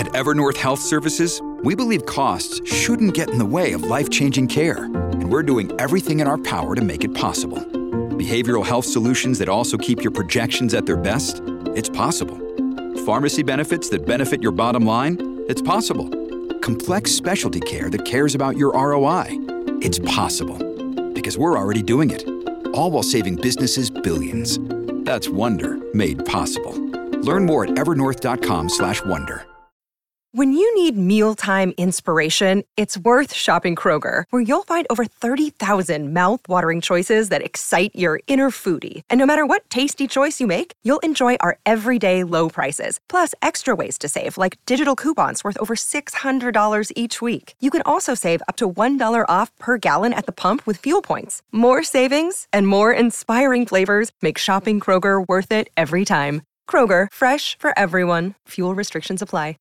At Evernorth Health Services, we believe costs shouldn't get in the way of life-changing care, and we're doing everything in our power to make it possible. Behavioral health solutions that also keep your projections at their best? It's possible. Pharmacy benefits that benefit your bottom line? It's possible. Complex specialty care that cares about your ROI? It's possible. Because we're already doing it. All while saving businesses billions. That's Wonder made possible. Learn more at evernorth.com/wonder. When you need mealtime inspiration, it's worth shopping Kroger, where you'll find over 30,000 mouth-watering choices that excite your inner foodie. And no matter what tasty choice you make, you'll enjoy our everyday low prices, plus extra ways to save, like digital coupons worth over $600 each week. You can also save up to $1 off per gallon at the pump with fuel points. More savings and more inspiring flavors make shopping Kroger worth it every time. Kroger, fresh for everyone. Fuel restrictions apply.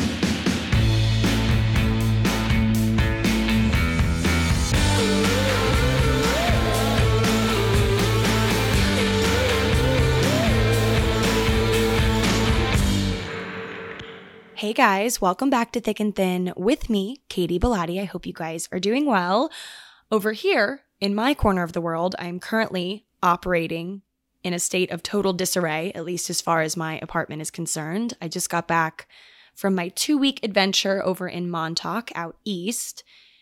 Hey guys, welcome back to Thick and Thin with me, Katie Bellotti. I hope you guys are doing well. Over here, in my corner of the world, I'm currently operating in a state of total disarray, at least as far as my apartment is concerned. I just got back from my 2-week adventure over in Montauk out east,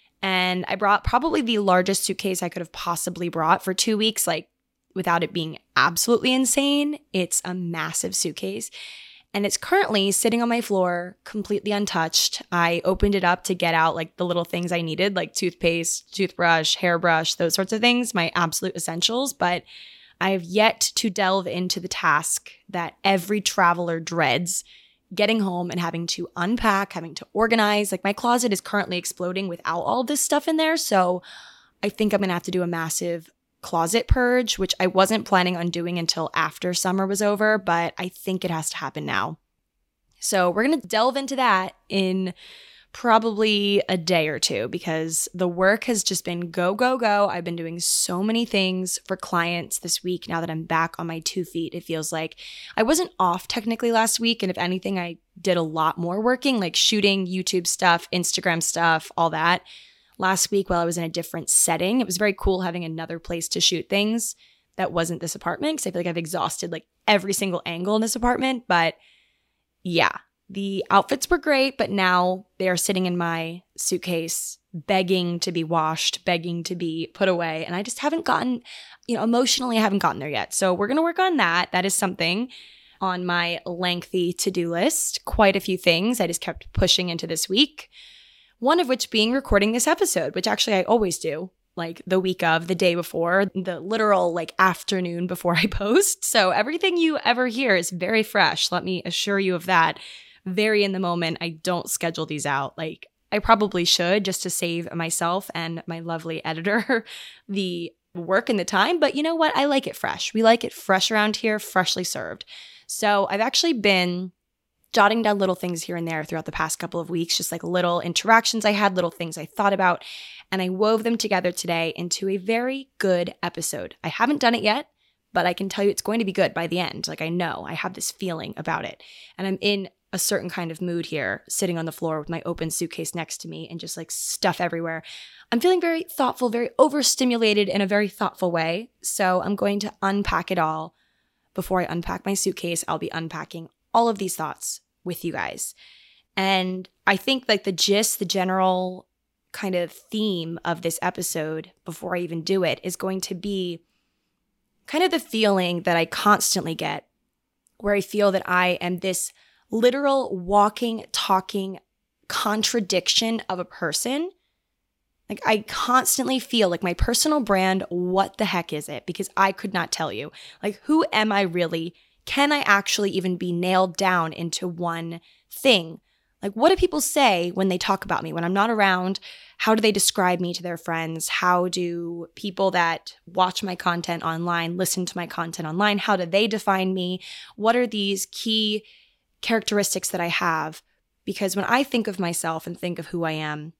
and I brought probably the largest suitcase I could have possibly brought for 2 weeks, like without it being absolutely insane. It's a massive suitcase. And it's currently sitting on my floor, completely untouched. I opened it up to get out like the little things I needed, like toothpaste, toothbrush, hairbrush, those sorts of things, my absolute essentials. But I have yet to delve into the task that every traveler dreads, getting home and having to unpack, having to organize. Like my closet is currently exploding without all this stuff in there. So I think I'm going to have to do a massive closet purge, which I wasn't planning on doing until after summer was over, but I think it has to happen now. So we're going to delve into that in probably a day or two because the work has just been go, go, go. I've been doing so many things for clients this week now that I'm back on my 2 feet. It feels like I wasn't off technically last week, and if anything, I did a lot more working, like shooting YouTube stuff, Instagram stuff, all that. Last week, while I was in a different setting, it was very cool having another place to shoot things that wasn't this apartment because I feel like I've exhausted like every single angle in this apartment. But yeah, the outfits were great, but now they are sitting in my suitcase begging to be washed, begging to be put away. And I just haven't gotten, emotionally, I haven't gotten there yet. So we're going to work on that. That is something on my lengthy to-do list. Quite a few things I just kept pushing into this week. One of which being recording this episode, which actually I always do, like the week of, the day before, the literal like afternoon before I post. So everything you ever hear is very fresh. Let me assure you of that. Very in the moment. I don't schedule these out. Like I probably should just to save myself and my lovely editor the work and the time. But you know what? I like it fresh. We like it fresh around here, freshly served. So I've actually been jotting down little things here and there throughout the past couple of weeks, just like little interactions I had, little things I thought about, and I wove them together today into a very good episode. I haven't done it yet, but I can tell you it's going to be good by the end. Like I know, I have this feeling about it. And I'm in a certain kind of mood here, sitting on the floor with my open suitcase next to me and just like stuff everywhere. I'm feeling very thoughtful, very overstimulated in a very thoughtful way. So I'm going to unpack it all. Before I unpack my suitcase, I'll be unpacking all of these thoughts with you guys. And I think like the gist, the general kind of theme of this episode before I even do it is going to be kind of the feeling that I constantly get where I feel that I am this literal walking, talking contradiction of a person. Like I constantly feel like my personal brand, what the heck is it? Because I could not tell you. Like who am I really? Can I actually even be nailed down into one thing? Like, what do people say when they talk about me when I'm not around? How do they describe me to their friends? How do people that watch my content online, listen to my content online, how do they define me? What are these key characteristics that I have? Because when I think of myself and think of who I am,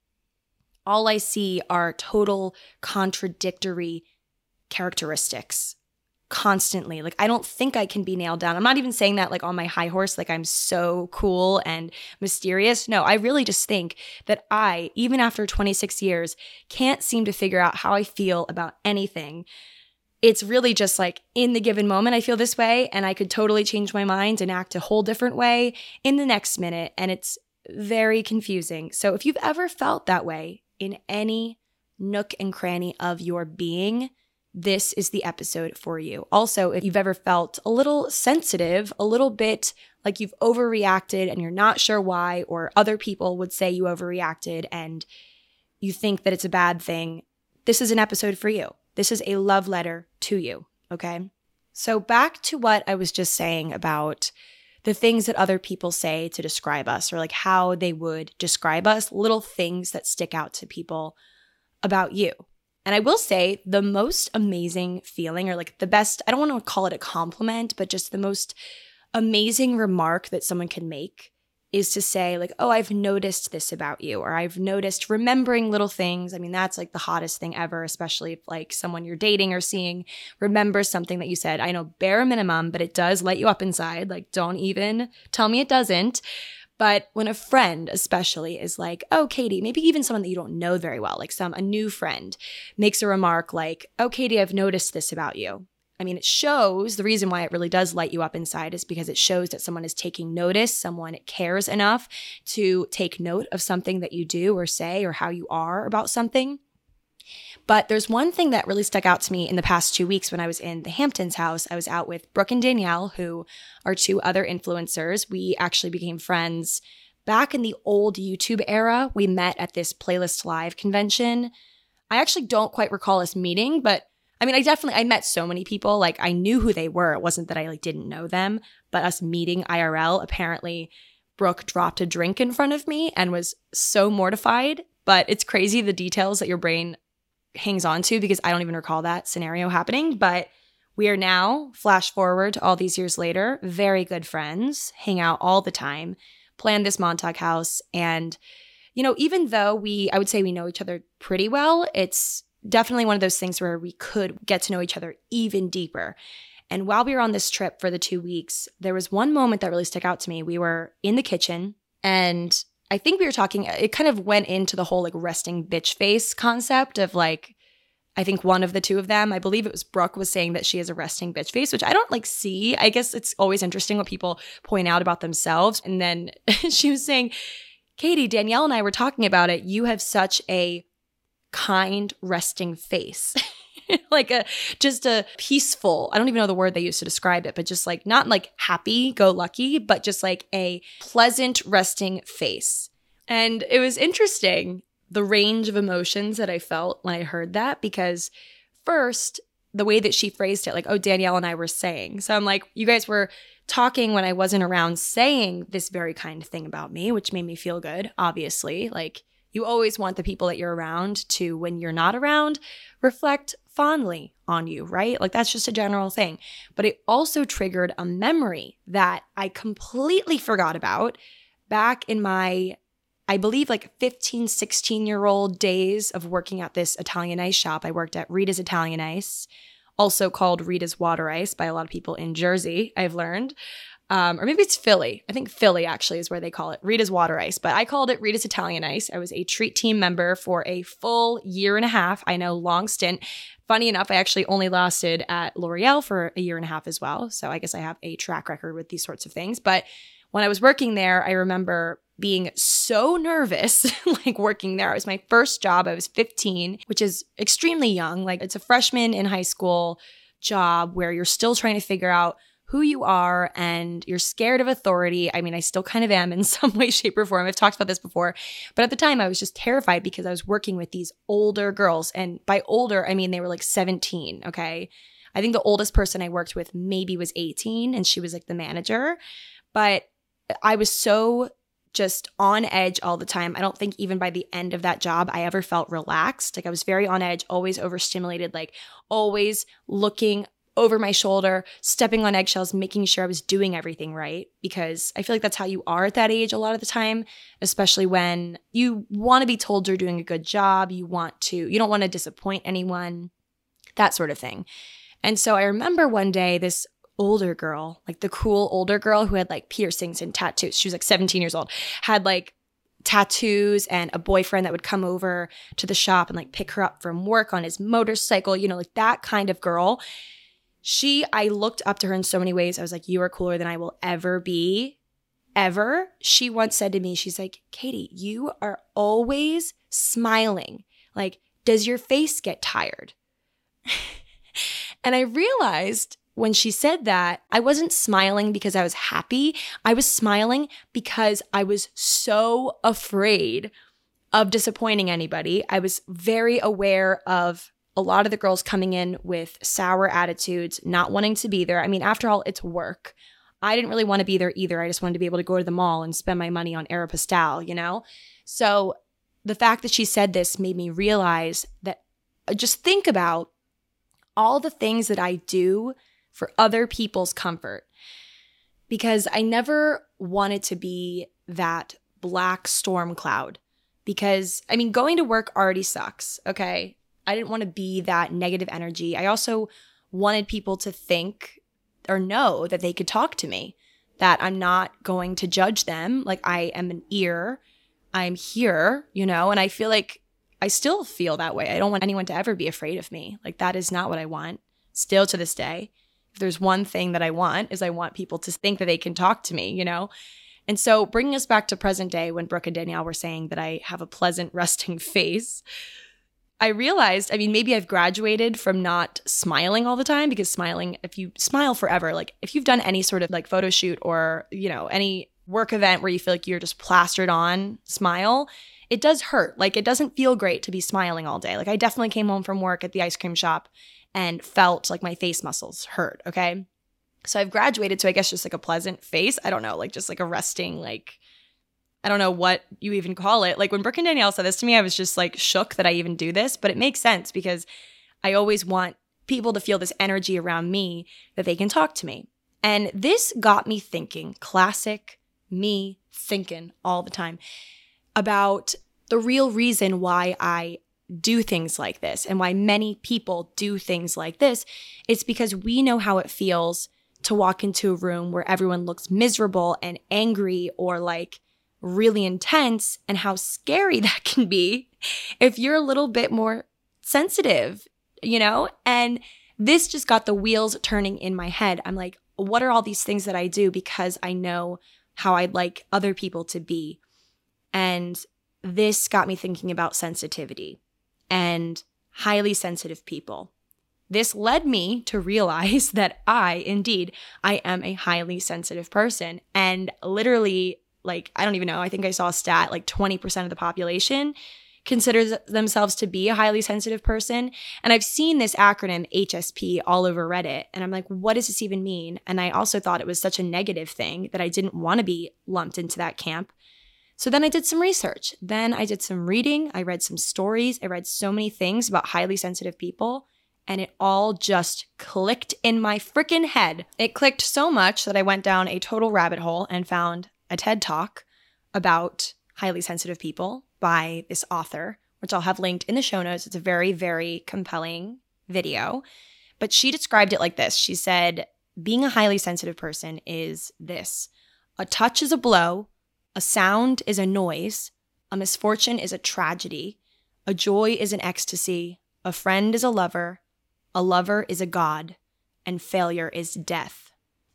all I see are total contradictory characteristics. constantly. Like, I don't think I can be nailed down. I'm not even saying that like on my high horse, like I'm so cool and mysterious. No, I really just think that I, even after 26 years, can't seem to figure out how I feel about anything. It's really just like in the given moment, I feel this way, and I could totally change my mind and act a whole different way in the next minute. And it's very confusing. So if you've ever felt that way in any nook and cranny of your being, this is the episode for you. Also, if you've ever felt a little sensitive, a little bit like you've overreacted and you're not sure why, or other people would say you overreacted and you think that it's a bad thing, this is an episode for you. This is a love letter to you, okay? So back to what I was just saying about the things that other people say to describe us, or like how they would describe us, little things that stick out to people about you. And I will say the most amazing feeling, or like the best, I don't want to call it a compliment, but just the most amazing remark that someone can make is to say like, oh, I've noticed this about you, or I've noticed remembering little things. I mean, that's like the hottest thing ever, especially if like someone you're dating or seeing remembers something that you said. I know bare minimum, but it does light you up inside. Like, don't even tell me it doesn't. But when a friend especially is like, oh, Katie, maybe even someone that you don't know very well, like a new friend makes a remark like, oh, Katie, I've noticed this about you. I mean, it shows, the reason why it really does light you up inside is because it shows that someone is taking notice, someone cares enough to take note of something that you do or say or how you are about something. But there's one thing that really stuck out to me in the past 2 weeks when I was in the Hamptons house. I was out with Brooke and Danielle, who are two other influencers. We actually became friends back in the old YouTube era. We met at this Playlist Live convention. I actually don't quite recall us meeting, but I mean, I met so many people. Like, I knew who they were. It wasn't that I like didn't know them, but us meeting IRL, apparently Brooke dropped a drink in front of me and was so mortified. But it's crazy the details that your brain hangs on to, because I don't even recall that scenario happening. But we are now, flash forward to all these years later, very good friends, hang out all the time, plan this Montauk house. And, you know, even though I would say we know each other pretty well, it's definitely one of those things where we could get to know each other even deeper. And while we were on this trip for the 2 weeks, there was one moment that really stuck out to me. We were in the kitchen, and I think we were talking, it kind of went into the whole like resting bitch face concept of like, I think one of the two of them, I believe it was Brooke, was saying that she has a resting bitch face, which I don't like see. I guess it's always interesting what people point out about themselves. And then she was saying, Katie, Danielle and I were talking about it. You have such a kind resting face. Like just a peaceful, I don't even know the word they used to describe it, but just like not like happy go lucky, but just like a pleasant resting face. And it was interesting, the range of emotions that I felt when I heard that, because first, the way that she phrased it, like, oh, Danielle and I were saying. So I'm like, you guys were talking when I wasn't around, saying this very kind thing about me, which made me feel good, obviously. Like, you always want the people that you're around to, when you're not around, reflect fondly on you, right? Like, that's just a general thing. But it also triggered a memory that I completely forgot about back in my, I believe, like 15, 16-year-old days of working at this Italian ice shop. I worked at Rita's Italian Ice, also called Rita's Water Ice by a lot of people in Jersey, I've learned. Or maybe it's Philly. I think Philly actually is where they call it, Rita's Water Ice. But I called it Rita's Italian Ice. I was a treat team member for a full year and a half. I know, long stint. Funny enough, I actually only lasted at L'Oreal for a year and a half as well. So I guess I have a track record with these sorts of things. But when I was working there, I remember being so nervous, like working there. It was my first job. I was 15, which is extremely young. Like, it's a freshman in high school job where you're still trying to figure out who you are, and you're scared of authority. I mean, I still kind of am in some way, shape, or form. I've talked about this before. But at the time, I was just terrified because I was working with these older girls. And by older, I mean they were like 17, okay? I think the oldest person I worked with maybe was 18, and she was like the manager. But I was so just on edge all the time. I don't think even by the end of that job, I ever felt relaxed. Like, I was very on edge, always overstimulated, like always looking over my shoulder, stepping on eggshells, making sure I was doing everything right, because I feel like that's how you are at that age a lot of the time, especially when you want to be told you're doing a good job. You don't want to disappoint anyone, that sort of thing. And so I remember one day this older girl, like the cool older girl who had like piercings and tattoos. She was like 17 years old, had like tattoos and a boyfriend that would come over to the shop and like pick her up from work on his motorcycle, you know, like that kind of girl. I looked up to her in so many ways. I was like, you are cooler than I will ever be, ever. She once said to me, she's like, Katie, you are always smiling. Like, does your face get tired? And I realized when she said that, I wasn't smiling because I was happy. I was smiling because I was so afraid of disappointing anybody. I was very aware of a lot of the girls coming in with sour attitudes, not wanting to be there. I mean, after all, it's work. I didn't really want to be there either. I just wanted to be able to go to the mall and spend my money on Aeropostale, you know? So the fact that she said this made me realize that just think about all the things that I do for other people's comfort, because I never wanted to be that black storm cloud. Because, I mean, going to work already sucks, okay? I didn't want to be that negative energy. I also wanted people to think or know that they could talk to me, that I'm not going to judge them. Like, I am an ear. I'm here, you know? And I feel like I still feel that way. I don't want anyone to ever be afraid of me. Like, that is not what I want. Still to this day. If there's one thing that I want, is I want people to think that they can talk to me, you know? And so bringing us back to present day, when Brooke and Danielle were saying that I have a pleasant resting face, I realized, I mean, maybe I've graduated from not smiling all the time, because smiling, if you smile forever, like if you've done any sort of like photo shoot or, you know, any work event where you feel like you're just plastered on smile, it does hurt. Like, it doesn't feel great to be smiling all day. Like, I definitely came home from work at the ice cream shop and felt like my face muscles hurt, okay? So I've graduated to, I guess, just like a pleasant face. I don't know, like just like a resting, like, I don't know what you even call it. Like, when Brooke and Danielle said this to me, I was just like shook that I even do this, but it makes sense because I always want people to feel this energy around me that they can talk to me. And this got me thinking, classic me thinking all the time, about the real reason why I do things like this and why many people do things like this. It's because we know how it feels to walk into a room where everyone looks miserable and angry or like really intense, and how scary that can be if you're a little bit more sensitive, you know? And this just got the wheels turning in my head. I'm like, what are all these things that I do because I know how I'd like other people to be? And this got me thinking about sensitivity and highly sensitive people. This led me to realize that I am a highly sensitive person. And literally, like, I don't even know, I think I saw a stat, like 20% of the population considers themselves to be a highly sensitive person. And I've seen this acronym HSP all over Reddit. And I'm like, what does this even mean? And I also thought it was such a negative thing that I didn't want to be lumped into that camp. So then I did some research. Then I did some reading. I read some stories. I read so many things about highly sensitive people. And it all just clicked in my freaking head. It clicked so much that I went down a total rabbit hole and found a TED Talk about highly sensitive people by this author, which I'll have linked in the show notes. It's a very, very compelling video. But she described it like this. She said, being a highly sensitive person is this: a touch is a blow, a sound is a noise, a misfortune is a tragedy, a joy is an ecstasy, a friend is a lover is a god, and failure is death.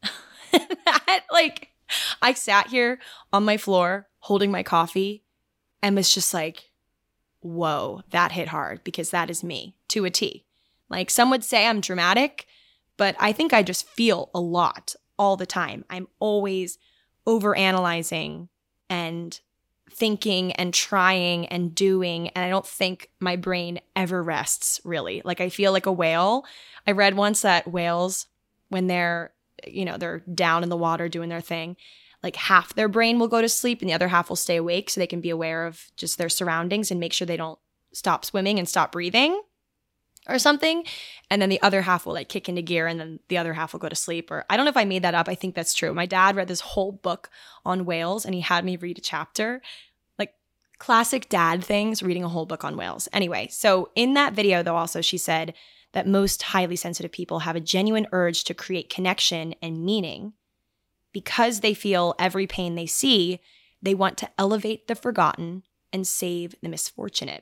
That, like, I sat here on my floor holding my coffee and was just like, whoa, that hit hard, because that is me to a T. Like, some would say I'm dramatic, but I think I just feel a lot all the time. I'm always overanalyzing and thinking and trying and doing, and I don't think my brain ever rests, really. Like, I feel like a whale. I read once that whales, when they're down in the water doing their thing, like half their brain will go to sleep and the other half will stay awake so they can be aware of just their surroundings and make sure they don't stop swimming and stop breathing or something. And then the other half will like kick into gear, and then the other half will go to sleep. Or I don't know if I made that up. I think that's true. My dad read this whole book on whales and he had me read a chapter. Like, classic dad things, reading a whole book on whales. Anyway, so in that video though, also she said that most highly sensitive people have a genuine urge to create connection and meaning. Because they feel every pain they see, they want to elevate the forgotten and save the misfortunate.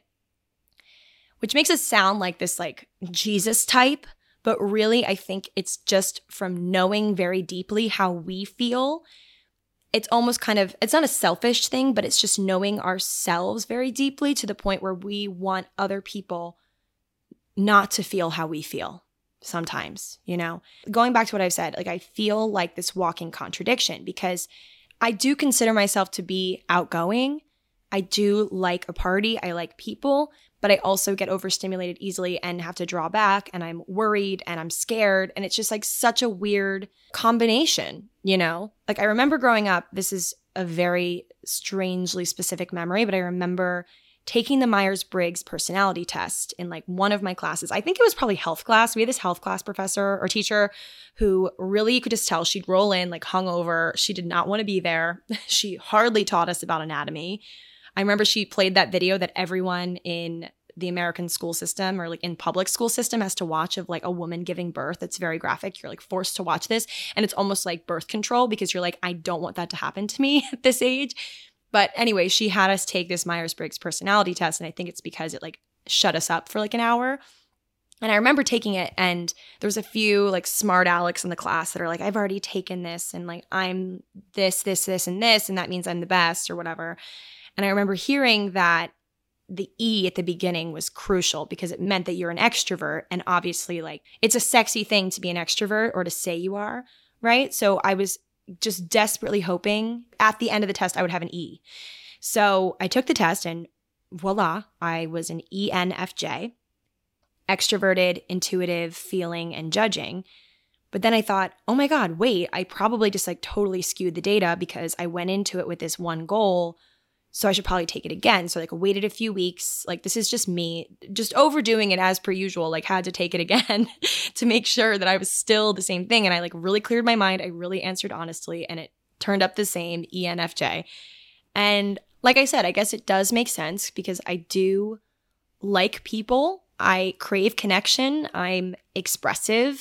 Which makes us sound like this like Jesus type, but really I think it's just from knowing very deeply how we feel. It's almost kind of, it's not a selfish thing, but it's just knowing ourselves very deeply to the point where we want other people not to feel how we feel sometimes, you know? Going back to what I've said, like I feel like this walking contradiction because I do consider myself to be outgoing. I do like a party. I like people, but I also get overstimulated easily and have to draw back, and I'm worried and I'm scared. And it's just like such a weird combination, you know? Like I remember growing up, this is a very strangely specific memory, but I remember taking the Myers-Briggs personality test in like one of my classes. I think it was probably health class. We had this health class professor or teacher who really, you could just tell she'd roll in like hungover. She did not want to be there. She hardly taught us about anatomy. I remember she played that video that everyone in the American school system or like in public school system has to watch of like a woman giving birth. It's very graphic. You're like forced to watch this. And it's almost like birth control because you're like, I don't want that to happen to me at this age. But anyway, she had us take this Myers-Briggs personality test. And I think it's because it like shut us up for like an hour. And I remember taking it, and there was a few like smart Alecs in the class that are like, I've already taken this and like I'm this, and this, and that means I'm the best or whatever. And I remember hearing that the E at the beginning was crucial because it meant that you're an extrovert. And obviously, like, it's a sexy thing to be an extrovert or to say you are, right? So I was just desperately hoping at the end of the test I would have an E. So I took the test and voila, I was an ENFJ, extroverted, intuitive, feeling, and judging. But then I thought, oh my God, wait, I probably just like totally skewed the data because I went into it with this one goal. So I should probably take it again. So like I waited a few weeks. Like this is just me, just overdoing it as per usual, like had to take it again to make sure that I was still the same thing. And I like really cleared my mind. I really answered honestly and it turned up the same, ENFJ. And like I said, I guess it does make sense because I do like people. I crave connection. I'm expressive.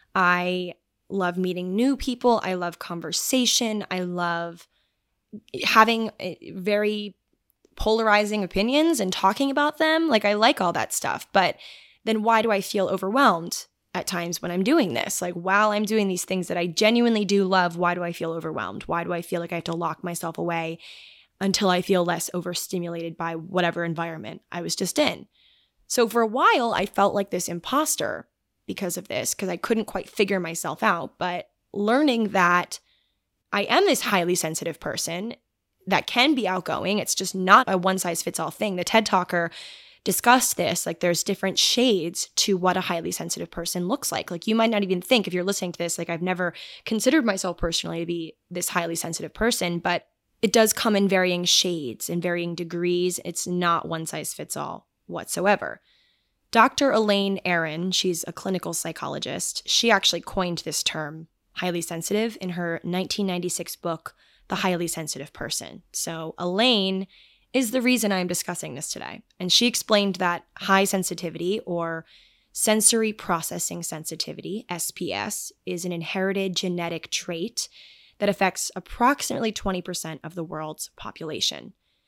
I love meeting new people. I love conversation. I love having very polarizing opinions and talking about them. Like I like all that stuff. But then why do I feel overwhelmed at times when I'm doing this? Like while I'm doing these things that I genuinely do love, why do I feel overwhelmed? Why do I feel like I have to lock myself away until I feel less overstimulated by whatever environment I was just in? So for a while, I felt like this imposter because of this, because I couldn't quite figure myself out. But learning that I am this highly sensitive person that can be outgoing. It's just not a one-size-fits-all thing. The TED Talker discussed this. Like there's different shades to what a highly sensitive person looks like. Like you might not even think, if you're listening to this, like I've never considered myself personally to be this highly sensitive person, but it does come in varying shades and varying degrees. It's not one-size-fits-all whatsoever. Dr. Elaine Aron, she's a clinical psychologist, she actually coined this term, highly sensitive, in her 1996 book, The Highly Sensitive Person. So Elaine is the reason I'm discussing this today. And she explained that high sensitivity, or sensory processing sensitivity, SPS, is an inherited genetic trait that affects approximately 20% of the world's population.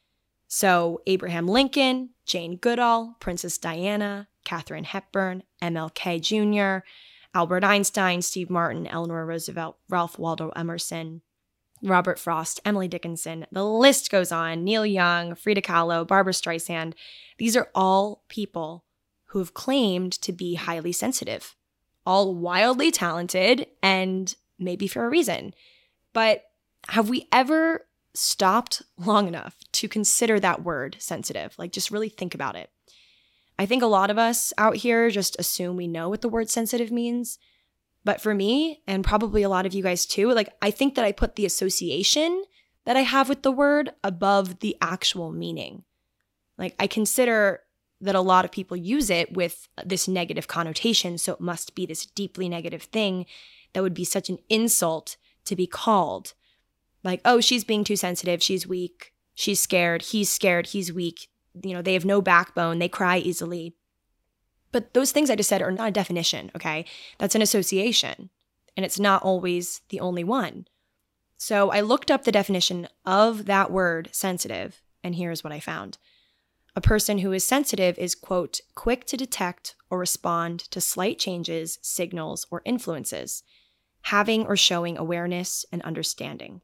So Abraham Lincoln, Jane Goodall, Princess Diana, Katharine Hepburn, MLK Jr., Albert Einstein, Steve Martin, Eleanor Roosevelt, Ralph Waldo Emerson, Robert Frost, Emily Dickinson, the list goes on, Neil Young, Frida Kahlo, Barbra Streisand. These are all people who have claimed to be highly sensitive, all wildly talented and maybe for a reason. But have we ever stopped long enough to consider that word sensitive? Like just really think about it. I think a lot of us out here just assume we know what the word sensitive means. But for me, and probably a lot of you guys too, like I think that I put the association that I have with the word above the actual meaning. Like I consider that a lot of people use it with this negative connotation, so it must be this deeply negative thing that would be such an insult to be called. Like, oh, she's being too sensitive, she's weak, she's scared, he's weak. You know, they have no backbone, they cry easily. But those things I just said are not a definition, okay? That's an association, and it's not always the only one. So I looked up the definition of that word sensitive, and here's what I found. A person who is sensitive is, quote, quick to detect or respond to slight changes, signals, or influences, having or showing awareness and understanding.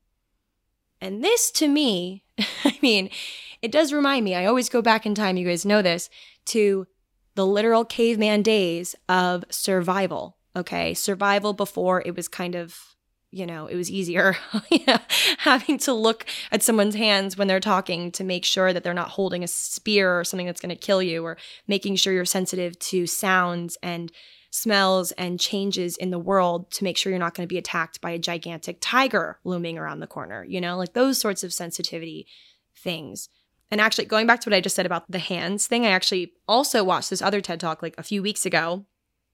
And this, to me, I mean, it does remind me, I always go back in time, you guys know this, to the literal caveman days of survival, okay? Survival before it was kind of, it was easier having to look at someone's hands when they're talking to make sure that they're not holding a spear or something that's going to kill you, or making sure you're sensitive to sounds and smells and changes in the world to make sure you're not going to be attacked by a gigantic tiger looming around the corner, like those sorts of sensitivity things. And actually, going back to what I just said about the hands thing, I actually also watched this other TED Talk like a few weeks ago.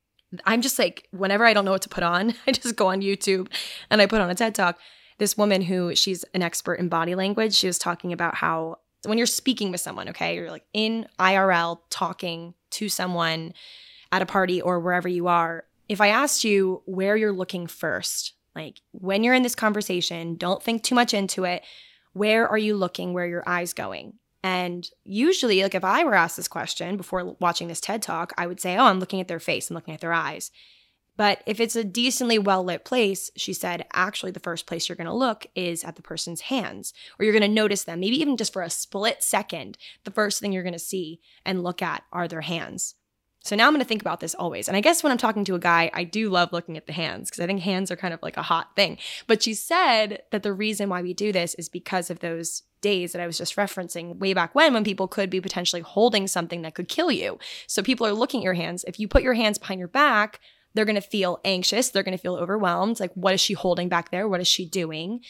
I'm just like, whenever I don't know what to put on, I just go on YouTube and I put on a TED Talk. This woman she's an expert in body language, she was talking about how when you're speaking with someone, okay, you're like in IRL talking to someone at a party or wherever you are, if I asked you where you're looking first, like when you're in this conversation, don't think too much into it. Where are you looking? Where are your eyes going? And usually, like if I were asked this question before watching this TED Talk, I would say, oh, I'm looking at their face, I'm looking at their eyes. But if it's a decently well-lit place, she said, actually the first place you're going to look is at the person's hands, or you're going to notice them, maybe even just for a split second. The first thing you're going to see and look at are their hands. So now I'm going to think about this always. And I guess when I'm talking to a guy, I do love looking at the hands because I think hands are kind of like a hot thing. But she said that the reason why we do this is because of those days that I was just referencing way back when people could be potentially holding something that could kill you. So people are looking at your hands. If you put your hands behind your back, they're going to feel anxious. They're going to feel overwhelmed. Like, what is she holding back there? What is she doing?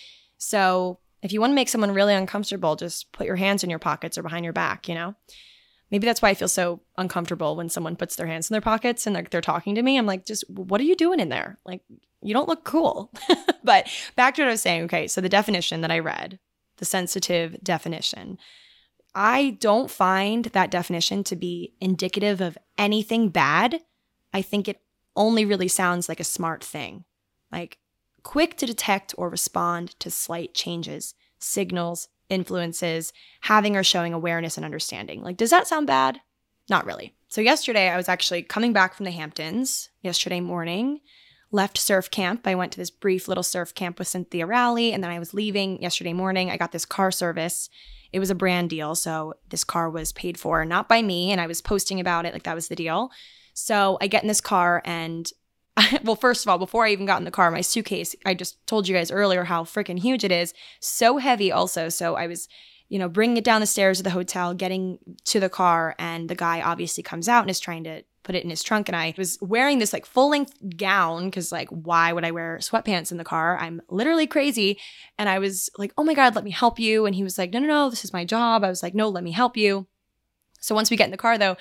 So if you want to make someone really uncomfortable, just put your hands in your pockets or behind your back, Maybe that's why I feel so uncomfortable when someone puts their hands in their pockets and they're talking to me. I'm like, just what are you doing in there? Like, you don't look cool. But back to what I was saying. Okay, so the definition that I read, the sensitive definition, I don't find that definition to be indicative of anything bad. I think it only really sounds like a smart thing. Like, quick to detect or respond to slight changes, signals, influences, having or showing awareness and understanding. Like, does that sound bad? Not really. So yesterday I was actually coming back from the Hamptons yesterday morning, left surf camp. I went to this brief little surf camp with Cynthia Rowley, and then I was leaving yesterday morning. I got this car service. It was a brand deal, so this car was paid for, not by me, and I was posting about it like that was the deal. So I get in this car and well, first of all, before I even got in the car, my suitcase, I just told you guys earlier how freaking huge it is. So heavy also. So I was, bringing it down the stairs of the hotel, getting to the car, and the guy obviously comes out and is trying to put it in his trunk. And I was wearing this like full-length gown because like, why would I wear sweatpants in the car? I'm literally crazy. And I was like, oh my God, let me help you. And he was like, no, this is my job. I was like, no, let me help you. So once we get in the car though,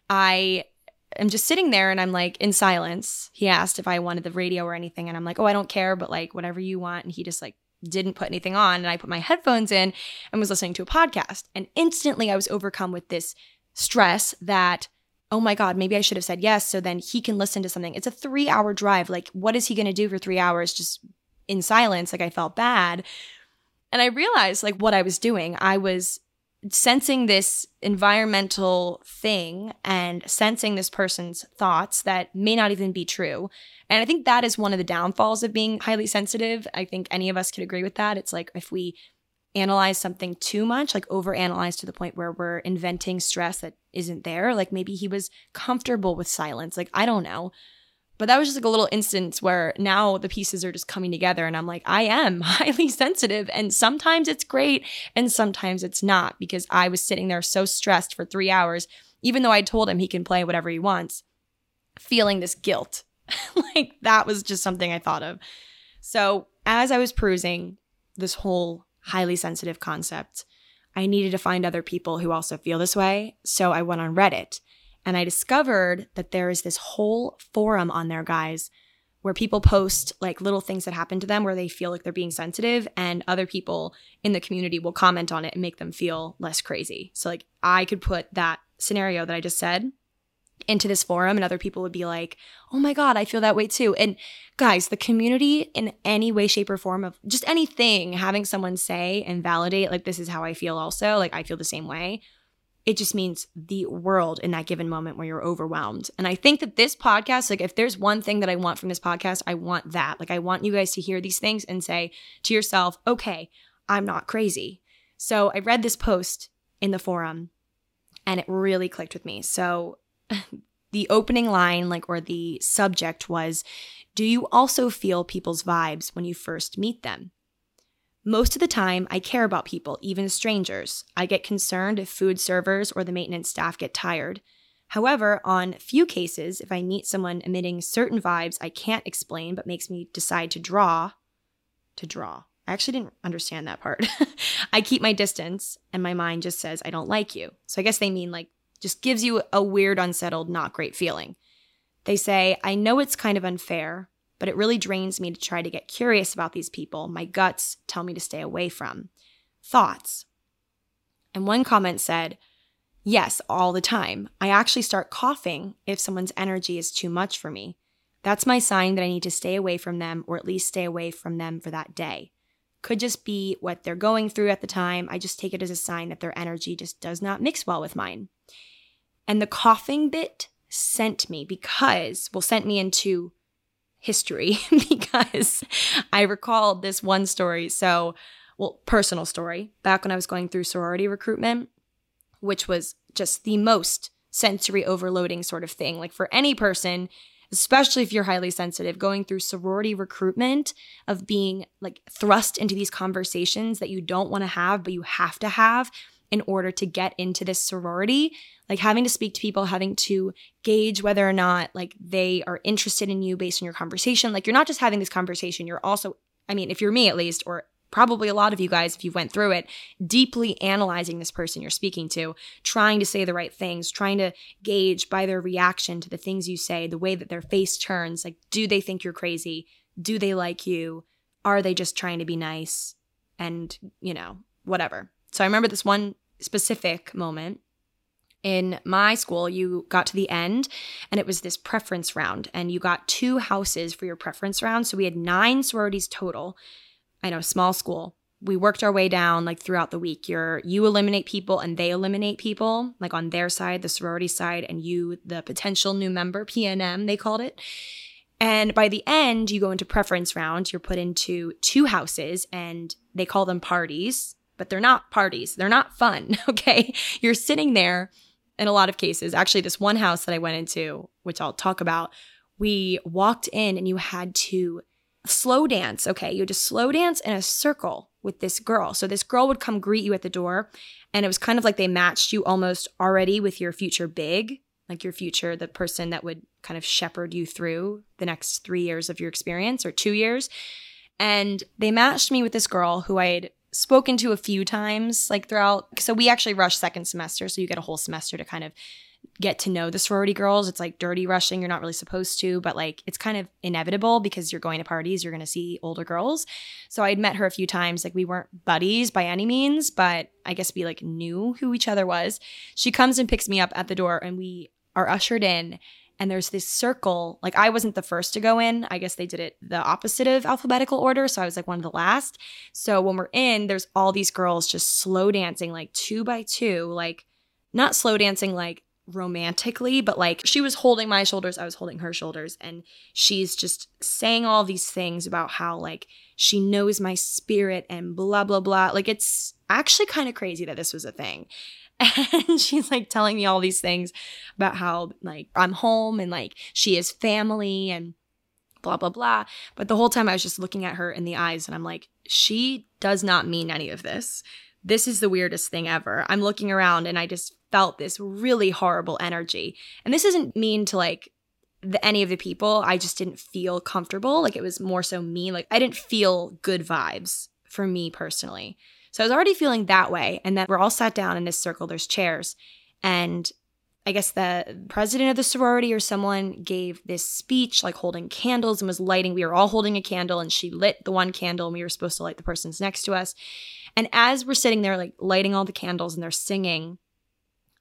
I'm just sitting there and I'm like in silence. He asked if I wanted the radio or anything. And I'm like, oh, I don't care, but like whatever you want. And he just like didn't put anything on. And I put my headphones in and was listening to a podcast. And instantly I was overcome with this stress that, oh my God, maybe I should have said yes. So then he can listen to something. It's a 3-hour drive. Like, what is he going to do for 3 hours just in silence? Like, I felt bad. And I realized like what I was doing. I was sensing this environmental thing and sensing this person's thoughts that may not even be true. And I think that is one of the downfalls of being highly sensitive. I think any of us could agree with that. It's like if we analyze something too much, like overanalyze to the point where we're inventing stress that isn't there. Like maybe he was comfortable with silence. Like, I don't know. But that was just like a little instance where now the pieces are just coming together and I'm like, I am highly sensitive and sometimes it's great and sometimes it's not, because I was sitting there so stressed for 3 hours, even though I told him he can play whatever he wants, feeling this guilt. Like that was just something I thought of. So as I was perusing this whole highly sensitive concept, I needed to find other people who also feel this way. So I went on Reddit. And I discovered that there is this whole forum on there, guys, where people post like little things that happen to them where they feel like they're being sensitive, and other people in the community will comment on it and make them feel less crazy. So like I could put that scenario that I just said into this forum and other people would be like, oh my God, I feel that way too. And guys, the community in any way, shape, or form of just anything, having someone say and validate, like, this is how I feel also, like, I feel the same way. It just means the world in that given moment where you're overwhelmed. And I think that this podcast, like, if there's one thing that I want from this podcast, I want that. Like, I want you guys to hear these things and say to yourself, okay, I'm not crazy. So I read this post in the forum and it really clicked with me. So the opening line, like, or the subject was, do you also feel people's vibes when you first meet them? Most of the time, I care about people, even strangers. I get concerned if food servers or the maintenance staff get tired. However, on few cases, if I meet someone emitting certain vibes I can't explain but makes me decide to draw. I actually didn't understand that part. I keep my distance and my mind just says, I don't like you. So I guess they mean, like, just gives you a weird, unsettled, not great feeling. They say, I know it's kind of unfair, but it really drains me to try to get curious about these people my guts tell me to stay away from. Thoughts? And one comment said, yes, all the time. I actually start coughing if someone's energy is too much for me. That's my sign that I need to stay away from them, or at least stay away from them for that day. Could just be what they're going through at the time. I just take it as a sign that their energy just does not mix well with mine. And the coughing bit sent me into history because I recalled this one story. So, personal story. Back when I was going through sorority recruitment, which was just the most sensory overloading sort of thing. Like, for any person, especially if you're highly sensitive, going through sorority recruitment, of being, like, thrust into these conversations that you don't want to have, but you have to have in order to get into this sorority, like, having to speak to people, having to gauge whether or not, like, they are interested in you based on your conversation. Like, you're not just having this conversation, you're also, I mean, if you're me at least, or probably a lot of you guys, if you went through it, deeply analyzing this person you're speaking to, trying to say the right things, trying to gauge by their reaction to the things you say, the way that their face turns, like, do they think you're crazy? Do they like you? Are they just trying to be nice? And, whatever. So I remember this one specific moment. In my school, you got to the end and it was this preference round, and you got 2 houses for your preference round. So we had 9 sororities total. I know, small school. We worked our way down, like, throughout the week. You eliminate people and they eliminate people, like, on their side, the sorority side, and you, the potential new member, PNM, they called it. And by the end, you go into preference round. You're put into 2 houses, and they call them parties, but they're not parties. They're not fun, okay? You're sitting there in a lot of cases. Actually, this one house that I went into, which I'll talk about, we walked in and you had to slow dance, okay? You had to slow dance in a circle with this girl. So this girl would come greet you at the door, and it was kind of like they matched you almost already with your future big, like your future, the person that would kind of shepherd you through the next 3 years of your experience, or 2 years. And they matched me with this girl who I had spoken to a few times, like, throughout. So we actually rushed second semester, so you get a whole semester to kind of get to know the sorority girls. It's like dirty rushing. You're not really supposed to, but, like, it's kind of inevitable because you're going to parties. You're going to see older girls. So I'd met her a few times. Like, we weren't buddies by any means, but I guess we, like, knew who each other was. She comes and picks me up at the door, and we are ushered in. And there's this circle. Like, I wasn't the first to go in. I guess they did it the opposite of alphabetical order. So I was, like, one of the last. So when we're in, there's all these girls just slow dancing, like, 2 by 2, like, not slow dancing, like, romantically, but, like, she was holding my shoulders, I was holding her shoulders, and she's just saying all these things about how, like, she knows my spirit and blah, blah, blah. Like, it's actually kind of crazy that this was a thing. And she's, like, telling me all these things about how, like, I'm home and, like, she is family and blah, blah, blah. But the whole time I was just looking at her in the eyes, and I'm like, she does not mean any of this. This is the weirdest thing ever. I'm looking around and I just felt this really horrible energy. And this isn't mean to, like, any of the people. I just didn't feel comfortable. Like, it was more so me. Like, I didn't feel good vibes for me personally. So I was already feeling that way. And then we're all sat down in this circle. There's chairs. And I guess the president of the sorority or someone gave this speech, like, holding candles, and was lighting. We were all holding a candle, and she lit the one candle, and we were supposed to light the person's next to us. And as we're sitting there, like, lighting all the candles and they're singing,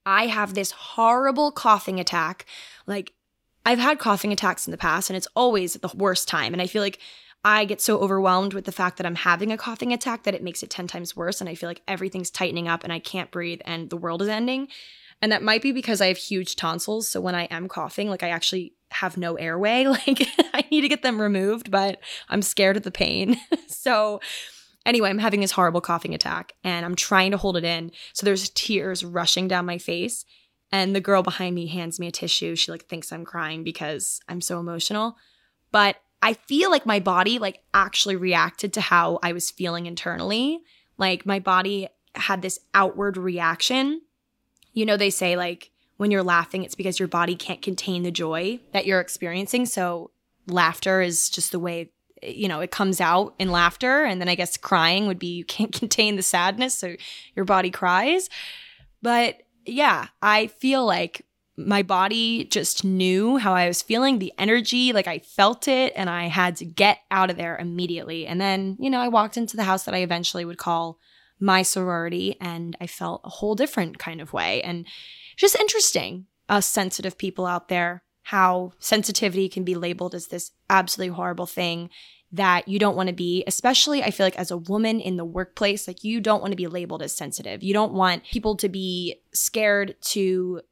I have this horrible coughing attack. Like, I've had coughing attacks in the past, and it's always the worst time. And I feel like I get so overwhelmed with the fact that I'm having a coughing attack that it makes it 10 times worse. And I feel like everything's tightening up and I can't breathe and the world is ending. And that might be because I have huge tonsils. So when I am coughing, like I actually have no airway. Like I need to get them removed, but I'm scared of the pain. So anyway, I'm having this horrible coughing attack and I'm trying to hold it in. So there's tears rushing down my face. And the girl behind me hands me a tissue. She like thinks I'm crying because I'm so emotional. But I feel like my body like actually reacted to how I was feeling internally. Like my body had this outward reaction. You know, they say like when you're laughing, it's because your body can't contain the joy that you're experiencing. So laughter is just the way, you know, it comes out in laughter. And then I guess crying would be you can't contain the sadness. So your body cries. But yeah, I feel like my body just knew how I was feeling, the energy, like I felt it and I had to get out of there immediately. And then, you know, I walked into the house that I eventually would call my sorority and I felt a whole different kind of way. And just interesting, us sensitive people out there, how sensitivity can be labeled as this absolutely horrible thing that you don't want to be, especially I feel like as a woman in the workplace, like you don't want to be labeled as sensitive. You don't want people to be scared to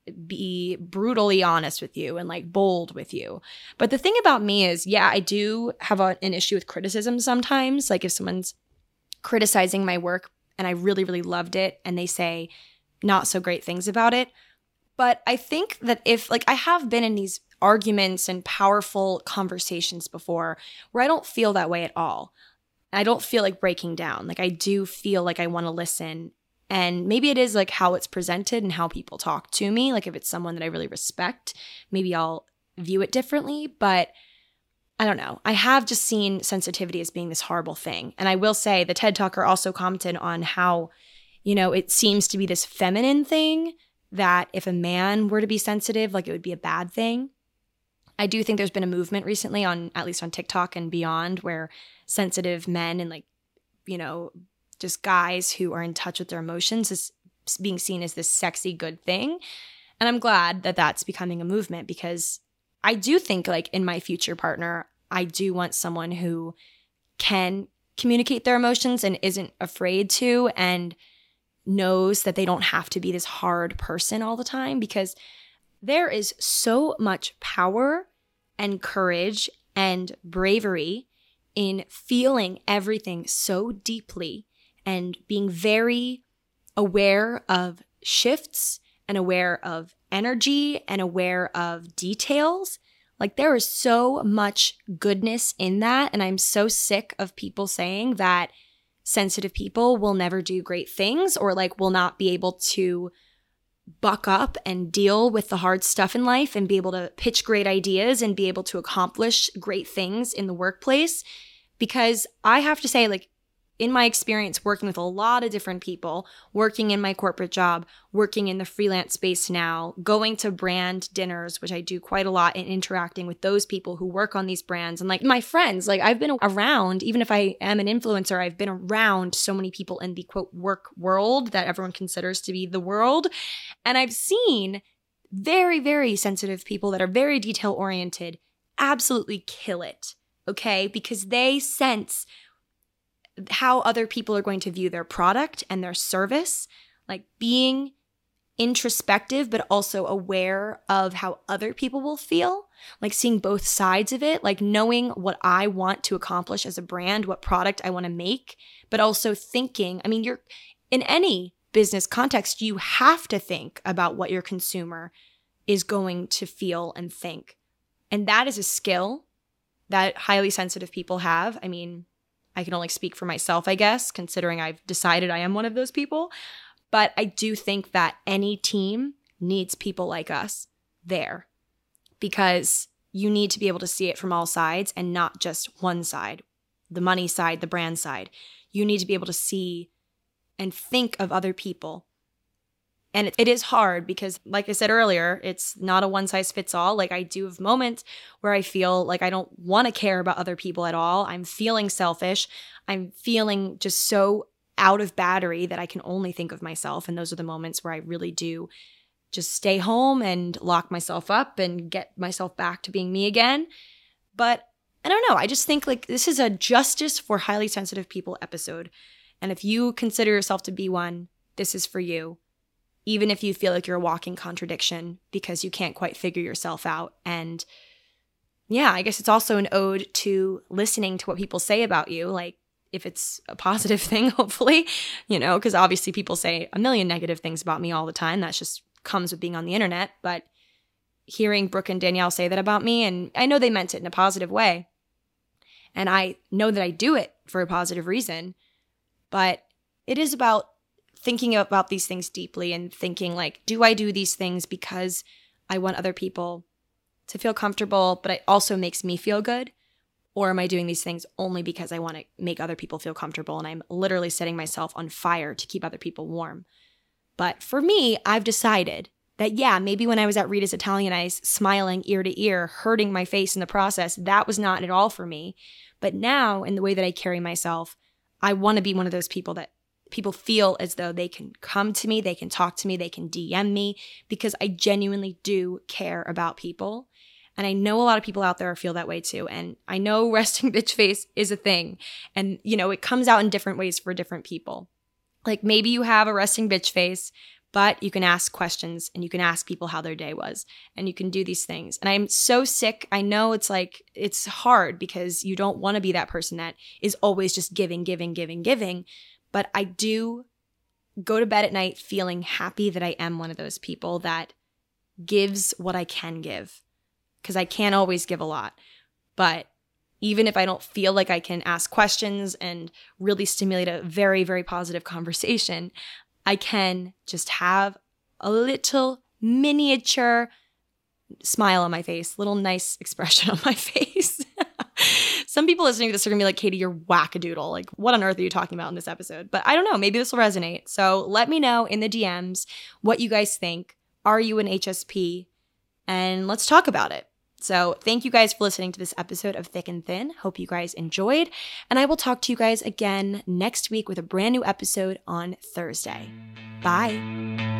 be brutally honest with you and like bold with you. But the thing about me is, yeah, I do have an issue with criticism sometimes. Like if someone's criticizing my work and I really, really loved it and they say not so great things about it. But I think that if like I have been in these arguments and powerful conversations before where I don't feel that way at all. I don't feel like breaking down. Like I do feel like I want to listen. And maybe it is like how it's presented and how people talk to me. Like if it's someone that I really respect, maybe I'll view it differently. But I don't know. I have just seen sensitivity as being this horrible thing. And I will say the TED Talker also commented on how, you know, it seems to be this feminine thing that if a man were to be sensitive, like it would be a bad thing. I do think there's been a movement recently on, at least on TikTok and beyond, where sensitive men and like, you know, just guys who are in touch with their emotions is being seen as this sexy, good thing. And I'm glad that that's becoming a movement because I do think like in my future partner, I do want someone who can communicate their emotions and isn't afraid to and knows that they don't have to be this hard person all the time because there is so much power and courage and bravery in feeling everything so deeply and being very aware of shifts and aware of energy and aware of details. Like there is so much goodness in that. And I'm so sick of people saying that sensitive people will never do great things or like will not be able to buck up and deal with the hard stuff in life and be able to pitch great ideas and be able to accomplish great things in the workplace. Because I have to say, like, in my experience working with a lot of different people, working in my corporate job, working in the freelance space now, going to brand dinners, which I do quite a lot, and interacting with those people who work on these brands. And like my friends, like I've been around, even if I am an influencer, I've been around so many people in the quote work world that everyone considers to be the world. And I've seen very, very sensitive people that are very detail oriented absolutely kill it, okay? Because they sense how other people are going to view their product and their service, like being introspective, but also aware of how other people will feel, like seeing both sides of it, like knowing what I want to accomplish as a brand, what product I want to make, but also thinking, I mean, you're in any business context, you have to think about what your consumer is going to feel and think. And that is a skill that highly sensitive people have. I mean, I can only speak for myself, I guess, considering I've decided I am one of those people. But I do think that any team needs people like us there because you need to be able to see it from all sides and not just one side, the money side, the brand side. You need to be able to see and think of other people. And it is hard because, like I said earlier, it's not a one-size-fits-all. Like I do have moments where I feel like I don't want to care about other people at all. I'm feeling selfish. I'm feeling just so out of battery that I can only think of myself. And those are the moments where I really do just stay home and lock myself up and get myself back to being me again. But I don't know. I just think like this is a justice for highly sensitive people episode. And if you consider yourself to be one, this is for you. Even if you feel like you're a walking contradiction because you can't quite figure yourself out. And yeah, I guess it's also an ode to listening to what people say about you. Like if it's a positive thing, hopefully, because obviously people say a million negative things about me all the time. That's just comes with being on the internet. But hearing Brooke and Danielle say that about me, and I know they meant it in a positive way. And I know that I do it for a positive reason. But it is about thinking about these things deeply and thinking like, do I do these things because I want other people to feel comfortable, but it also makes me feel good? Or am I doing these things only because I want to make other people feel comfortable and I'm literally setting myself on fire to keep other people warm? But for me, I've decided that, yeah, maybe when I was at Rita's Italian Ice, smiling ear to ear, hurting my face in the process, that was not at all for me. But now, in the way that I carry myself, I want to be one of those people that people feel as though they can come to me, they can talk to me, they can DM me, because I genuinely do care about people. And I know a lot of people out there feel that way too. And I know resting bitch face is a thing. And, it comes out in different ways for different people. Like maybe you have a resting bitch face, but you can ask questions and you can ask people how their day was and you can do these things. And I'm so sick. I know it's hard because you don't want to be that person that is always just giving. But I do go to bed at night feeling happy that I am one of those people that gives what I can give. Because I can't always give a lot. But even if I don't feel like I can ask questions and really stimulate a very, very positive conversation, I can just have a little miniature smile on my face, little nice expression on my face. Some people listening to this are going to be like, Katie, you're wackadoodle. Like, what on earth are you talking about in this episode? But I don't know. Maybe this will resonate. So let me know in the DMs what you guys think. Are you an HSP? And let's talk about it. So thank you guys for listening to this episode of Thick and Thin. Hope you guys enjoyed. And I will talk to you guys again next week with a brand new episode on Thursday. Bye.